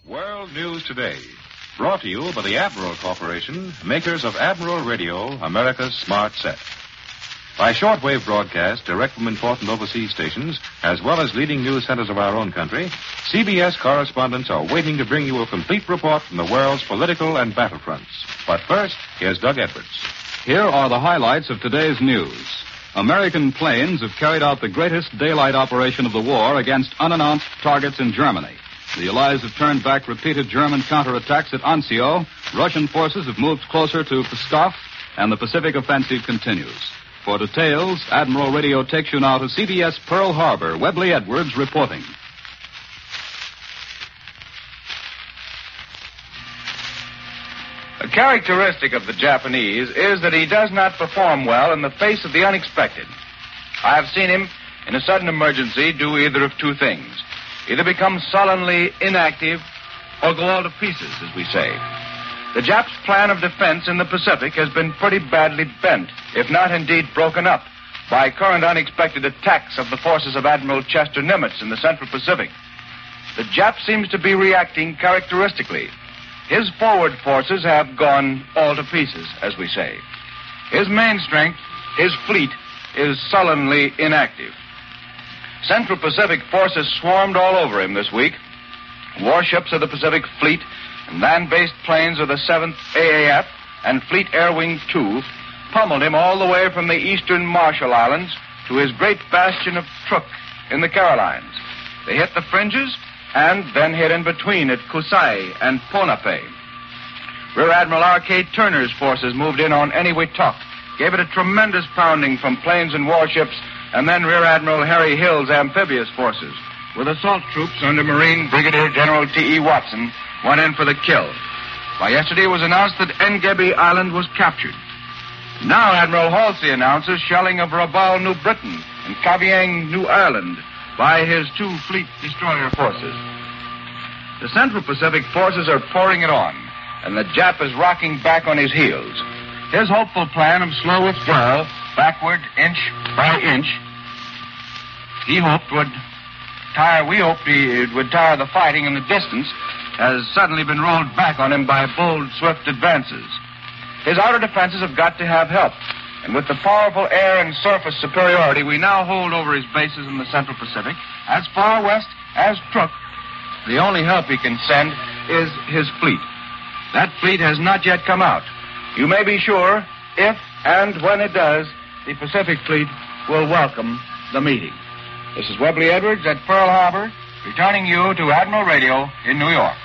World News Today, brought to you by the Admiral Corporation, makers of Admiral Radio, America's smart set. By shortwave broadcast direct from important overseas stations, as well as leading news centers of our own country, CBS correspondents are waiting to bring you a complete report from the world's political and battlefronts. But first, here's Doug Edwards. Here are the highlights of today's news. American planes have carried out the greatest daylight operation of the war against unannounced targets in Germany. The Allies have turned back repeated German counterattacks at Anzio. Russian forces have moved closer to Pskov, and the Pacific offensive continues. For details, Admiral Radio takes you now to CBS Pearl Harbor. Webley Edwards reporting. A characteristic of the Japanese is that he does not perform well in the face of the unexpected. I have seen him, in a sudden emergency, do either of two things. Either become sullenly inactive or go all to pieces, as we say. The Japs' plan of defense in the Pacific has been pretty badly bent, if not indeed broken up, by current unexpected attacks of the forces of Admiral Chester Nimitz in the Central Pacific. The Jap seems to be reacting characteristically. His forward forces have gone all to pieces, as we say. His main strength, his fleet, is sullenly inactive. Central Pacific forces swarmed all over him this week. Warships of the Pacific Fleet and land-based planes of the 7th AAF and Fleet Air Wing 2 pummeled him all the way from the eastern Marshall Islands to his great bastion of Truk in the Carolines. They hit the fringes and then hit in between at Kusai and Ponape. Rear Admiral R.K. Turner's forces moved in on Eniwetok, gave it a tremendous pounding from planes and warships, and then Rear Admiral Harry Hill's amphibious forces, with assault troops under Marine Brigadier General T.E. Watson, went in for the kill. By yesterday it was announced that Engebe Island was captured. Now Admiral Halsey announces shelling of Rabaul, New Britain, and Kavieng, New Ireland, by his two fleet destroyer forces. The Central Pacific forces are pouring it on, and the Jap is rocking back on his heels. His hopeful plan of slow withdrawal, backward inch by inch, we hoped would tire the fighting in the distance, has suddenly been rolled back on him by bold, swift advances. His outer defenses have got to have help, and with the powerful air and surface superiority we now hold over his bases in the Central Pacific, as far west as Truk, the only help he can send is his fleet. That fleet has not yet come out. You may be sure, if and when it does, the Pacific Fleet will welcome the meeting. This is Webley Edwards at Pearl Harbor, returning you to Admiral Radio in New York.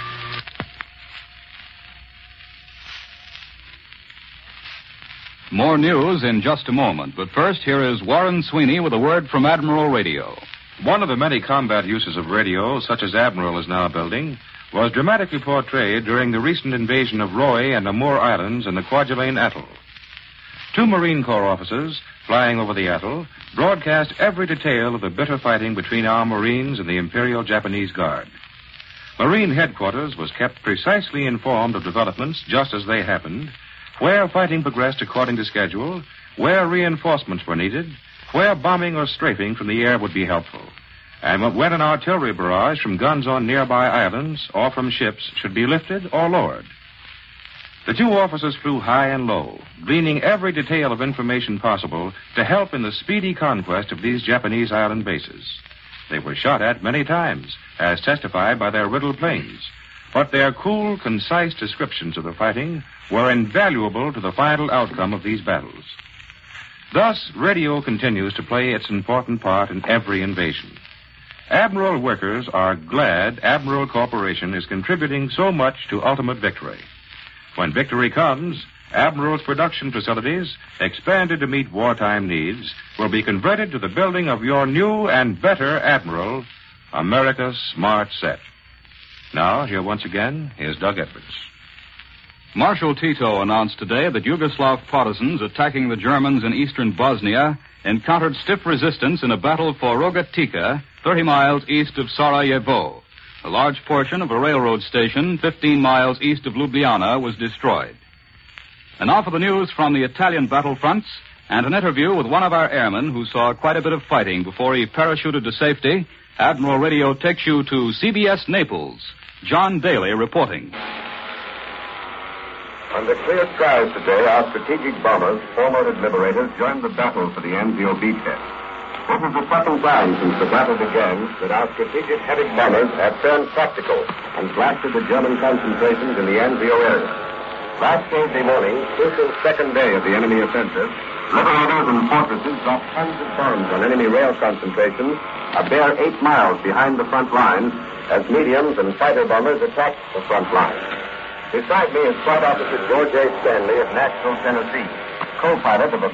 More news in just a moment, but first here is Warren Sweeney with a word from Admiral Radio. One of the many combat uses of radio, such as Admiral is now building, was dramatically portrayed during the recent invasion of Roy and Amur Islands in the Kwajalein Atoll. Two Marine Corps officers, flying over the atoll, broadcast every detail of the bitter fighting between our Marines and the Imperial Japanese Guard. Marine headquarters was kept precisely informed of developments just as they happened, where fighting progressed according to schedule, where reinforcements were needed, where bombing or strafing from the air would be helpful, and when an artillery barrage from guns on nearby islands or from ships should be lifted or lowered. The two officers flew high and low, gleaning every detail of information possible to help in the speedy conquest of these Japanese island bases. They were shot at many times, as testified by their riddled planes, but their cool, concise descriptions of the fighting were invaluable to the final outcome of these battles. Thus, radio continues to play its important part in every invasion. Admiral workers are glad Admiral Corporation is contributing so much to ultimate victory. When victory comes, Admiral's production facilities, expanded to meet wartime needs, will be converted to the building of your new and better Admiral, America's smart set. Now, here once again is Doug Edwards. Marshal Tito announced today that Yugoslav partisans attacking the Germans in eastern Bosnia encountered stiff resistance in a battle for Rogatica, 30 miles east of Sarajevo. A large portion of a railroad station 15 miles east of Ljubljana was destroyed. And now for the news from the Italian battlefronts and an interview with one of our airmen who saw quite a bit of fighting before he parachuted to safety. Admiral Radio takes you to CBS Naples. John Daly reporting. Under clear skies today, our strategic bombers, four-motored liberators, joined the battle for the Anzio beachhead. This is the second time since the battle began that our strategic heavy bombers have turned tactical and blasted the German concentrations in the Anzio area. Last Thursday morning, crucial second day of the enemy offensive, liberators and fortresses dropped tons of bombs on enemy rail concentrations a bare 8 miles behind the front line as mediums and fighter bombers attacked the front line. Beside me is Flight Officer George A. Stanley of Nashville, Tennessee, co-pilot of a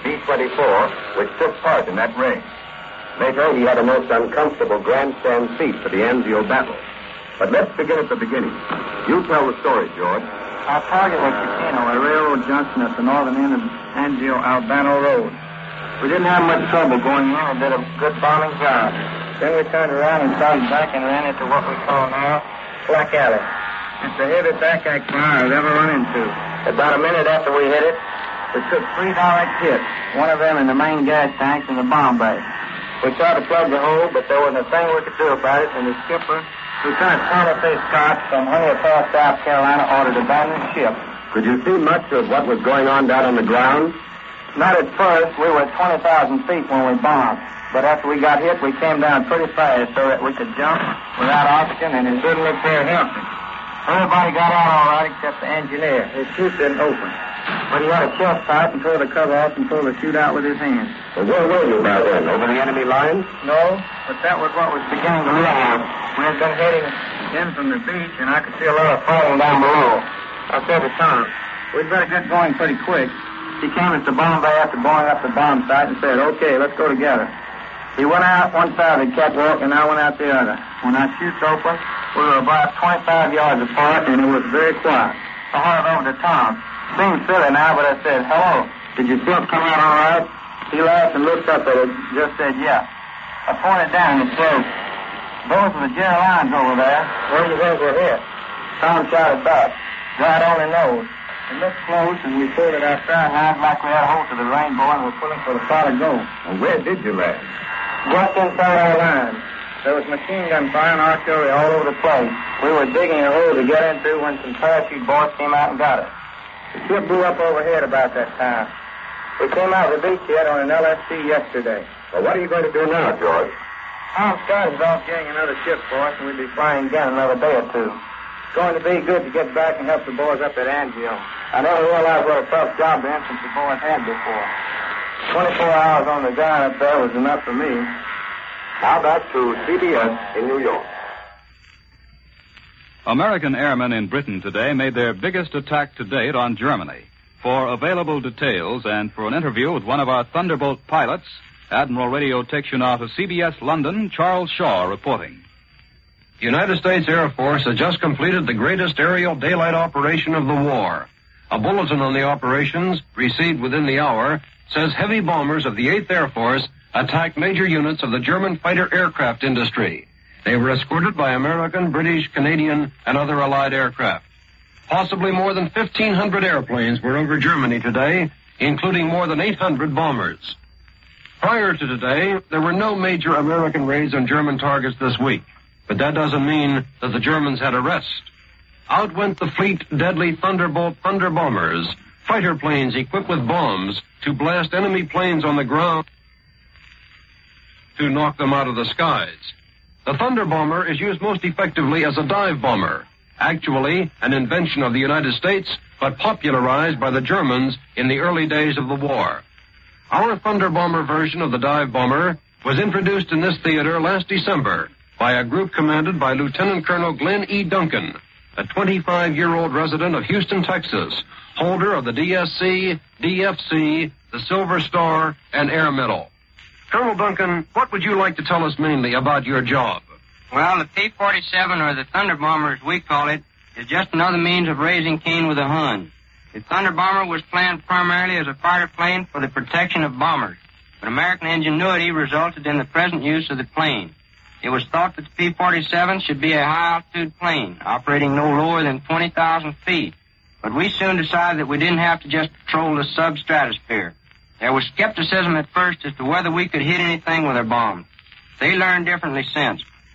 B-24 which took part in that raid. Later, he had a most uncomfortable grandstand seat for the Anzio battle. But let's begin at the beginning. You tell the story, George. Our target was Chicano, a railroad junction at the northern end of Anzio-Albano Road. We didn't have much trouble going in and did a good bombing job. Then we turned around and started back and ran into what we call now Black Alley. It's the heaviest ack fire I've ever run into. About a minute after we hit it, we took 3 direct hits, one of them in the main gas tanks in the bomb bay. We tried to plug the hole, but there wasn't a thing we could do about it, and the skipper, Lieutenant Thomas A. Scott from Honey Falls, South Carolina, ordered abandon ship. Could you see much of what was going on down on the ground? Not at first. We were at 20,000 feet when we bombed. But after we got hit, we came down pretty fast so that we could jump without oxygen, and it didn't look very healthy. Everybody got out all right except the engineer. His chute didn't open. But he had a chest pipe and tore the cover off and pulled the chute out with his hands. Well, where were you by then? Over the enemy lines? No, but that was what was beginning to happen. We had been heading in from the beach, and I could see a lot of fighting down below. I said to Tom, we'd better get going pretty quick. He came into the bomb bay after blowing up the bomb site and said, okay, let's go together. He went out one side of the catwalk, and I went out the other. When our chutes opened, we were about 25 yards apart, and it was very quiet. I hurried over to Tom. Seemed silly now, but I said, hello, did your ship come out all right? He laughed and looked up at it, just said, yeah. I pointed down and said, those are the Jerry lines over there. Where do you think we're hit? Tom shouted back, God only knows. We looked close, and we pulled at our fire hide like we had a hold to the rainbow, and were pulling for the solid goal. Well, where did you land? Just inside our lines. There was machine gun fire and artillery all over the place. We were digging a hole to get into when some parachute boys came out and got us. The ship blew up overhead about that time. We came out of the beachhead on an LSC yesterday. Well, what are you going to do now, George? Tom Scott is off getting another ship for us, and we'll be flying again another day or two. It's going to be good to get back and help the boys up at Anzio. I never realized what a tough job the infantry boys had before. 24 hours on the ground up there was enough for me. Now back to CBS in New York. American airmen in Britain today made their biggest attack to date on Germany. For available details and for an interview with one of our Thunderbolt pilots, Admiral Radio takes you now to CBS London, Charles Shaw reporting. The United States Air Force has just completed the greatest aerial daylight operation of the war. A bulletin on the operations, received within the hour, says heavy bombers of the 8th Air Force attacked major units of the German fighter aircraft industry. They were escorted by American, British, Canadian, and other Allied aircraft. Possibly more than 1,500 airplanes were over Germany today, including more than 800 bombers. Prior to today, there were no major American raids on German targets this week. But that doesn't mean that the Germans had a rest. Out went the fleet deadly Thunderbolt Thunder bombers, fighter planes equipped with bombs to blast enemy planes on the ground to knock them out of the skies. The Thunder bomber is used most effectively as a dive bomber, actually an invention of the United States, but popularized by the Germans in the early days of the war. Our Thunder bomber version of the dive bomber was introduced in this theater last December by a group commanded by Lieutenant Colonel Glenn E. Duncan, a 25-year-old resident of Houston, Texas, holder of the DSC, DFC, the Silver Star, and Air Medal. Colonel Duncan, what would you like to tell us mainly about your job? Well, the P-47, or the Thunder Bomber as we call it, is just another means of raising Cain with a Hun. The Thunder Bomber was planned primarily as a fighter plane for the protection of bombers, but American ingenuity resulted in the present use of the plane. It was thought that the P-47 should be a high-altitude plane, operating no lower than 20,000 feet. But we soon decided that we didn't have to just patrol the substratosphere. There was skepticism at first as to whether we could hit anything with our bombs. They learned differently since.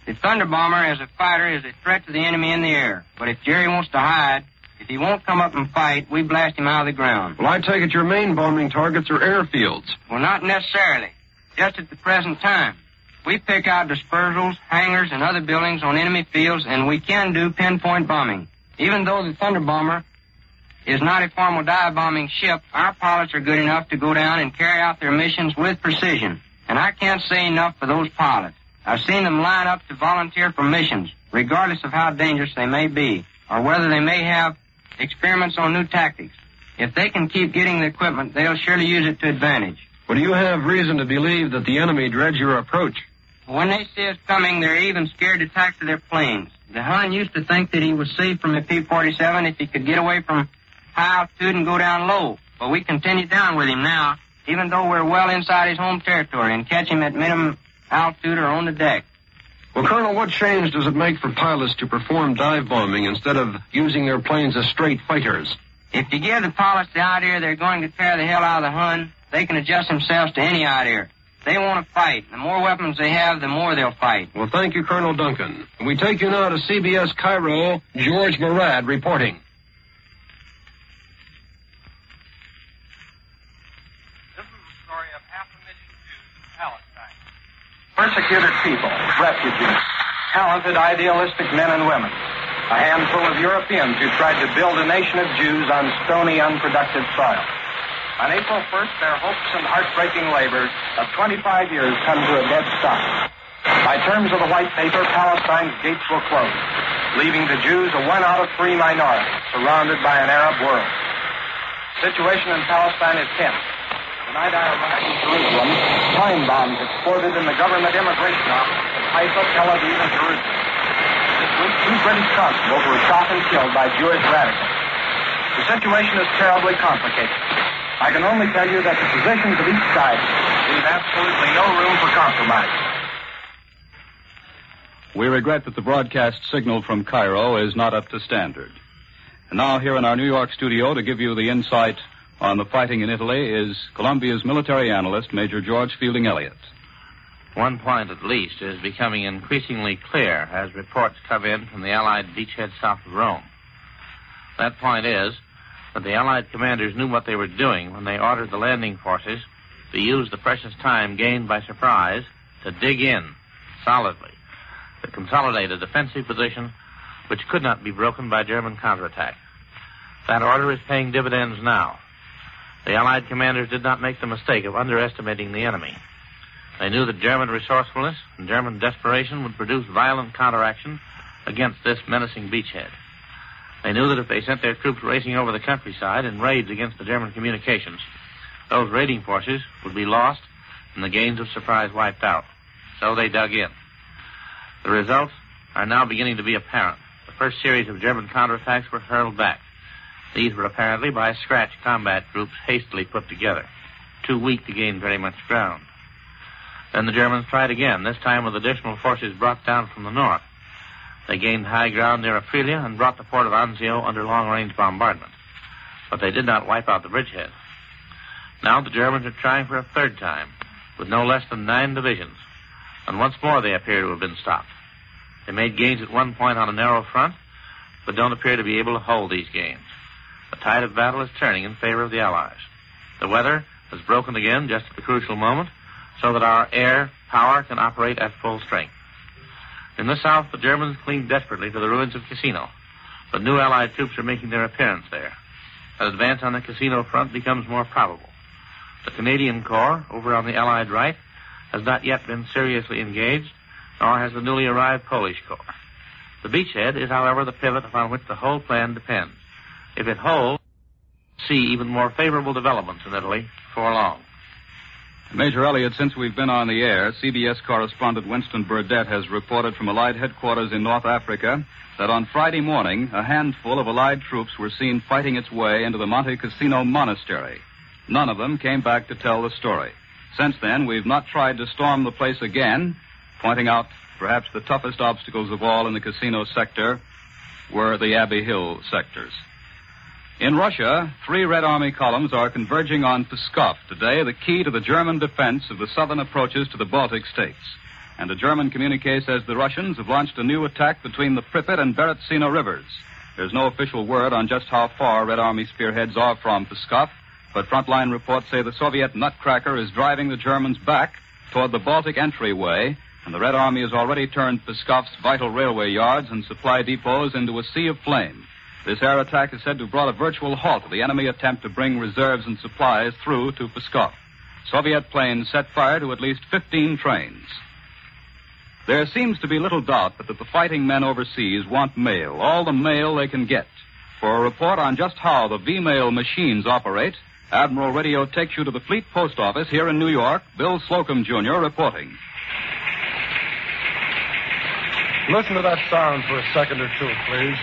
The Thunder Bomber, as a fighter, is a threat to the enemy in the air. But if Jerry wants to hide, if he won't come up and fight, we blast him out of the ground. Well, I take it your main bombing targets are airfields. Well, not necessarily. Just at the present time. We pick out dispersals, hangars, and other buildings on enemy fields, and we can do pinpoint bombing. Even though the Thunder Bomber is not a formal dive-bombing ship, our pilots are good enough to go down and carry out their missions with precision. And I can't say enough for those pilots. I've seen them line up to volunteer for missions, regardless of how dangerous they may be, or whether they may have experiments on new tactics. If they can keep getting the equipment, they'll surely use it to advantage. Well, do you have reason to believe that the enemy dreads your approach? When they see us coming, they're even scared to taxi their planes. The Hun used to think that he was safe from the P-47 if he could get away from high altitude and go down low. But we continue down with him now, even though we're well inside his home territory, and catch him at minimum altitude or on the deck. Well, Colonel, what change does it make for pilots to perform dive bombing instead of using their planes as straight fighters? If you give the pilots the idea they're going to tear the hell out of the Hun, they can adjust themselves to any idea. They want to fight. The more weapons they have, the more they'll fight. Well, thank you, Colonel Duncan. We take you now to CBS Cairo, George Murad reporting. This is the story of 500,000 Jews in Palestine. Persecuted people, refugees, talented, idealistic men and women. A handful of Europeans who tried to build a nation of Jews on stony, unproductive soil. On April 1st, their hopes and heartbreaking labor of 25 years come to a dead stop. By terms of the white paper, Palestine's gates will close, leaving the Jews a 1 out of 3 minority, surrounded by an Arab world. The situation in Palestine is tense. The night I arrived in Jerusalem, time bombs exploded in the government immigration office in Haifa, Tel Aviv, and Jerusalem. This week, 2 British constables were shot and killed by Jewish radicals. The situation is terribly complicated. I can only tell you that the positions of each side leave absolutely no room for compromise. We regret that the broadcast signal from Cairo is not up to standard. And now here in our New York studio to give you the insight on the fighting in Italy is Columbia's military analyst, Major George Fielding Elliott. One point at least is becoming increasingly clear as reports come in from the Allied beachhead south of Rome. That point is that the Allied commanders knew what they were doing when they ordered the landing forces to use the precious time gained by surprise to dig in solidly, to consolidate a defensive position which could not be broken by German counterattack. That order is paying dividends now. The Allied commanders did not make the mistake of underestimating the enemy. They knew that German resourcefulness and German desperation would produce violent counteraction against this menacing beachhead. They knew that if they sent their troops racing over the countryside in raids against the German communications, those raiding forces would be lost and the gains of surprise wiped out. So they dug in. The results are now beginning to be apparent. The first series of German counterattacks were hurled back. These were apparently by scratch combat groups hastily put together, too weak to gain very much ground. Then the Germans tried again, this time with additional forces brought down from the north. They gained high ground near Aprilia and brought the port of Anzio under long-range bombardment. But they did not wipe out the bridgehead. Now the Germans are trying for a third time, with no less than 9 divisions. And once more they appear to have been stopped. They made gains at one point on a narrow front, but don't appear to be able to hold these gains. The tide of battle is turning in favor of the Allies. The weather has broken again just at the crucial moment, so that our air power can operate at full strength. In the south, the Germans cling desperately to the ruins of Cassino, but new Allied troops are making their appearance there. An advance on the Cassino front becomes more probable. The Canadian Corps, over on the Allied right, has not yet been seriously engaged, nor has the newly arrived Polish Corps. The beachhead is, however, the pivot upon which the whole plan depends. If it holds, we'll see even more favorable developments in Italy before long. Major Elliott, since we've been on the air, CBS correspondent Winston Burdett has reported from Allied headquarters in North Africa that on Friday morning, a handful of Allied troops were seen fighting its way into the Monte Cassino monastery. None of them came back to tell the story. Since then, we've not tried to storm the place again, pointing out perhaps the toughest obstacles of all in the Cassino sector were the Abbey Hill sectors. In Russia, 3 Red Army columns are converging on Pskov today, the key to the German defense of the southern approaches to the Baltic states. And a German communique says the Russians have launched a new attack between the Pripyat and Berezina rivers. There's no official word on just how far Red Army spearheads are from Pskov, but frontline reports say the Soviet nutcracker is driving the Germans back toward the Baltic entryway, and the Red Army has already turned Pskov's vital railway yards and supply depots into a sea of flame. This air attack is said to have brought a virtual halt to the enemy attempt to bring reserves and supplies through to Pskov. Soviet planes set fire to at least 15 trains. There seems to be little doubt that the fighting men overseas want mail, all the mail they can get. For a report on just how the V-mail machines operate, Admiral Radio takes you to the Fleet Post Office here in New York. Bill Slocum, Jr. reporting. Listen to that sound for a second or two, please.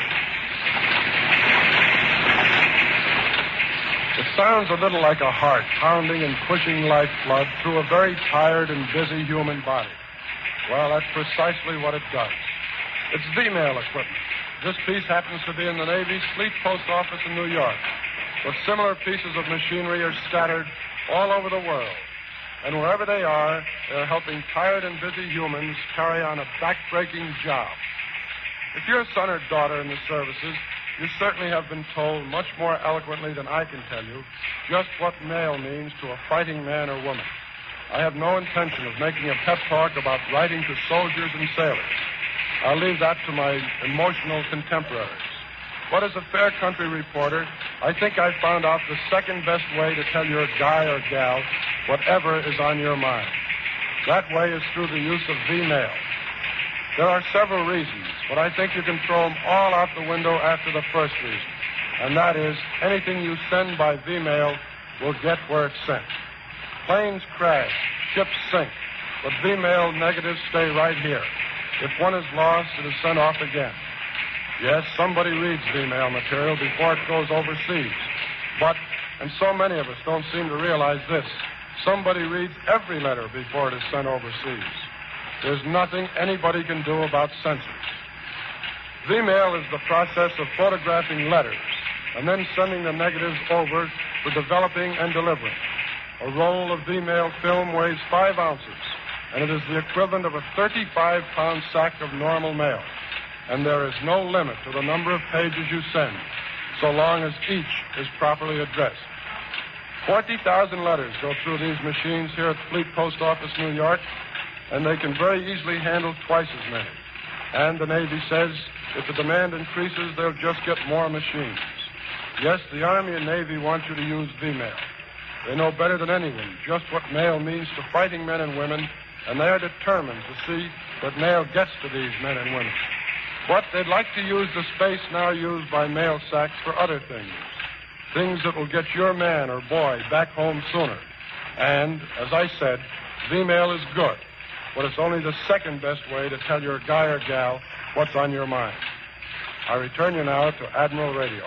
It sounds a little like a heart pounding and pushing lifeblood through a very tired and busy human body. Well, that's precisely what it does. It's V-mail equipment. This piece happens to be in the Navy's Fleet Post Office in New York. But similar pieces of machinery are scattered all over the world. And wherever they are, they're helping tired and busy humans carry on a back-breaking job. If you're a son or daughter in the services, you certainly have been told much more eloquently than I can tell you just what mail means to a fighting man or woman. I have no intention of making a pep talk about writing to soldiers and sailors. I'll leave that to my emotional contemporaries. But as a fair country reporter, I think I found out the second best way to tell your guy or gal whatever is on your mind. That way is through the use of V-mail. There are several reasons, but I think you can throw them all out the window after the first reason. And that is, anything you send by V-mail will get where it's sent. Planes crash, ships sink, but V-mail negatives stay right here. If one is lost, it is sent off again. Yes, somebody reads V-mail material before it goes overseas. But, and so many of us don't seem to realize this, somebody reads every letter before it is sent overseas. There's nothing anybody can do about censors. V-mail is the process of photographing letters and then sending the negatives over for developing and delivering. A roll of V-mail film weighs 5 ounces, and it is the equivalent of a 35-pound sack of normal mail. And there is no limit to the number of pages you send, so long as each is properly addressed. 40,000 letters go through these machines here at Fleet Post Office, New York, and they can very easily handle twice as many. And the Navy says if the demand increases, they'll just get more machines. Yes, the Army and Navy want you to use V-mail. They know better than anyone just what mail means to fighting men and women, and they are determined to see that mail gets to these men and women. But they'd like to use the space now used by mail sacks for other things. Things that will get your man or boy back home sooner. And, as I said, V-mail is good, but it's only the second best way to tell your guy or gal what's on your mind. I return you now to Admiral Radio.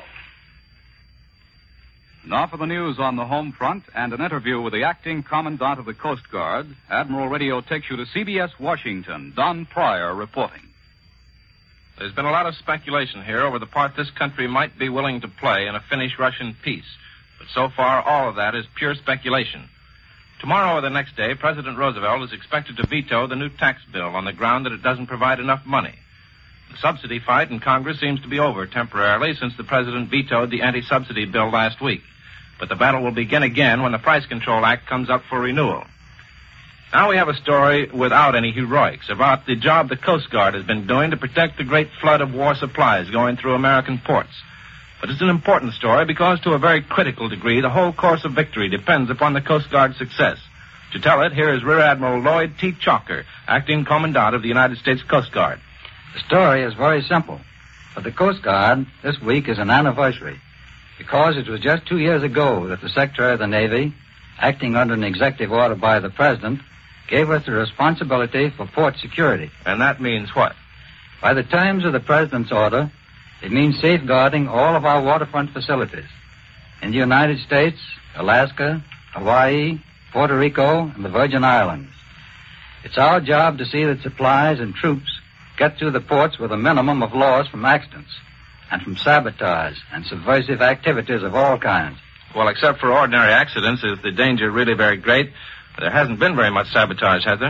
Now for the news on the home front and an interview with the acting commandant of the Coast Guard. Admiral Radio takes you to CBS Washington. Don Pryor reporting. There's been a lot of speculation here over the part this country might be willing to play in a Finnish-Russian peace. But so far, all of that is pure speculation. Tomorrow or the next day, President Roosevelt is expected to veto the new tax bill on the ground that it doesn't provide enough money. The subsidy fight in Congress seems to be over temporarily since the president vetoed the anti-subsidy bill last week. But the battle will begin again when the Price Control Act comes up for renewal. Now we have a story without any heroics about the job the Coast Guard has been doing to protect the great flood of war supplies going through American ports. But it's an important story because to a very critical degree, the whole course of victory depends upon the Coast Guard's success. To tell it, here is Rear Admiral Lloyd T. Chalker, acting commandant of the United States Coast Guard. The story is very simple. For the Coast Guard, this week is an anniversary, because it was just 2 years ago that the Secretary of the Navy, acting under an executive order by the President, gave us the responsibility for port security. And that means what? By the terms of the President's order, it means safeguarding all of our waterfront facilities in the United States, Alaska, Hawaii, Puerto Rico, and the Virgin Islands. It's our job to see that supplies and troops get through the ports with a minimum of loss from accidents and from sabotage and subversive activities of all kinds. Well, except for ordinary accidents, is the danger really very great? There hasn't been very much sabotage, has there?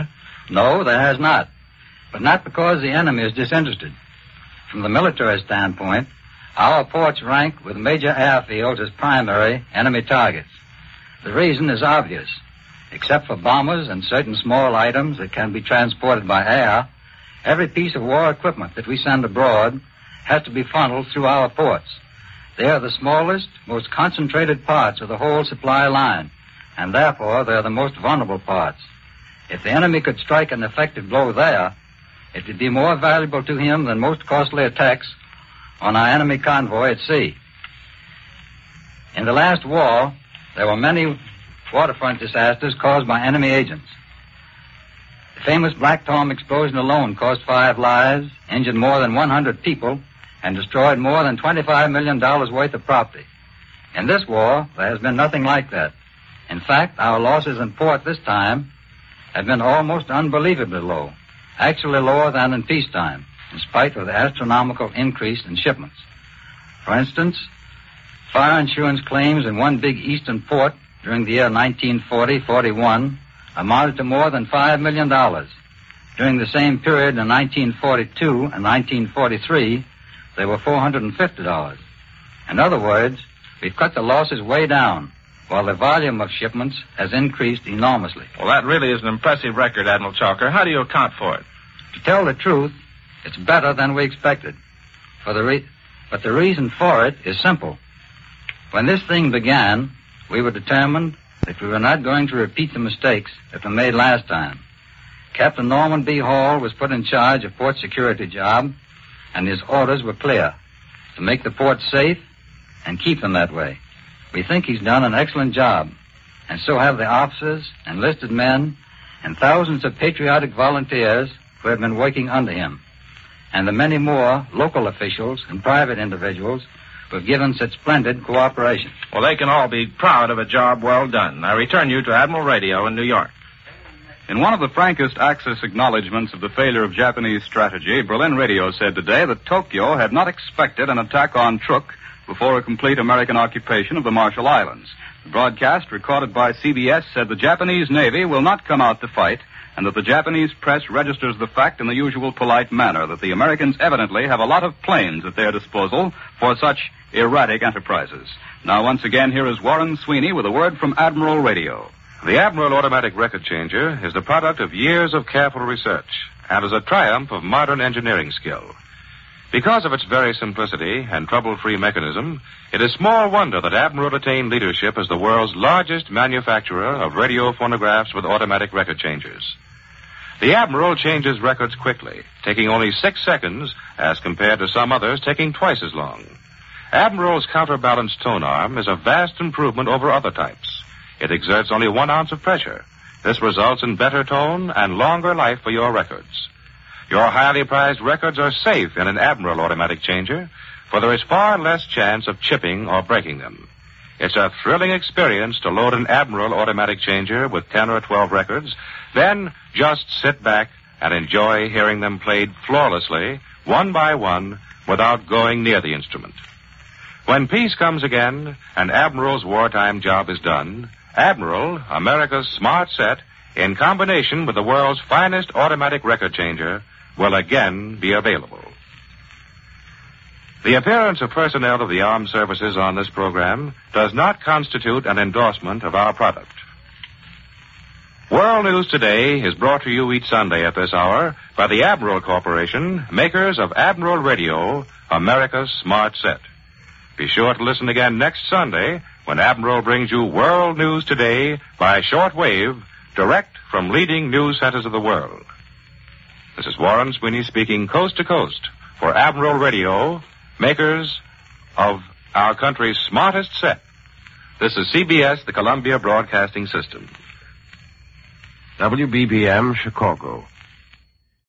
No, there has not. But not because the enemy is disinterested. From the military standpoint, our ports rank with major airfields as primary enemy targets. The reason is obvious. Except for bombers and certain small items that can be transported by air, every piece of war equipment that we send abroad has to be funneled through our ports. They are the smallest, most concentrated parts of the whole supply line, and therefore they are the most vulnerable parts. If the enemy could strike an effective blow there, it would be more valuable to him than most costly attacks on our enemy convoy at sea. In the last war, there were many waterfront disasters caused by enemy agents. The famous Black Tom explosion alone cost 5 lives, injured more than 100 people, and destroyed more than $25 million worth of property. In this war, there has been nothing like that. In fact, our losses in port this time have been almost unbelievably low, actually lower than in peacetime, in spite of the astronomical increase in shipments. For instance, fire insurance claims in one big eastern port during the year 1940-41 amounted to more than $5 million. During the same period in 1942 and 1943, they were $450. In other words, we've cut the losses way down, while the volume of shipments has increased enormously. Well, that really is an impressive record, Admiral Chalker. How do you account for it? To tell the truth, it's better than we expected. But the reason for it is simple. When this thing began, we were determined that we were not going to repeat the mistakes that were made last time. Captain Norman B. Hall was put in charge of port security job, and his orders were clear: to make the ports safe and keep them that way. We think he's done an excellent job, and so have the officers, enlisted men, and thousands of patriotic volunteers who have been working under him, and the many more local officials and private individuals who have given such splendid cooperation. Well, they can all be proud of a job well done. I return you to Admiral Radio in New York. In one of the frankest Axis acknowledgments of the failure of Japanese strategy, Berlin Radio said today that Tokyo had not expected an attack on Truk before a complete American occupation of the Marshall Islands. The broadcast, recorded by CBS, said the Japanese Navy will not come out to fight, and that the Japanese press registers the fact in the usual polite manner that the Americans evidently have a lot of planes at their disposal for such erratic enterprises. Now, once again, here is Warren Sweeney with a word from Admiral Radio. The Admiral automatic record changer is the product of years of careful research and is a triumph of modern engineering skill. Because of its very simplicity and trouble-free mechanism, it is small wonder that Admiral attained leadership as the world's largest manufacturer of radio phonographs with automatic record changers. The Admiral changes records quickly, taking only 6 seconds as compared to some others taking twice as long. Admiral's counterbalanced tone arm is a vast improvement over other types. It exerts only 1 ounce of pressure. This results in better tone and longer life for your records. Your highly prized records are safe in an Admiral automatic changer, for there is far less chance of chipping or breaking them. It's a thrilling experience to load an Admiral automatic changer with 10 or 12 records, then just sit back and enjoy hearing them played flawlessly, one by one, without going near the instrument. When peace comes again and Admiral's wartime job is done, Admiral, America's smart set, in combination with the world's finest automatic record changer, will again be available. The appearance of personnel of the armed services on this program does not constitute an endorsement of our product. World News Today is brought to you each Sunday at this hour by the Admiral Corporation, makers of Admiral Radio, America's smart set. Be sure to listen again next Sunday when Admiral brings you World News Today by shortwave, direct from leading news centers of the world. This is Warren Sweeney speaking coast to coast for Admiral Radio, makers of our country's smartest set. This is CBS, the Columbia Broadcasting System. WBBM, Chicago.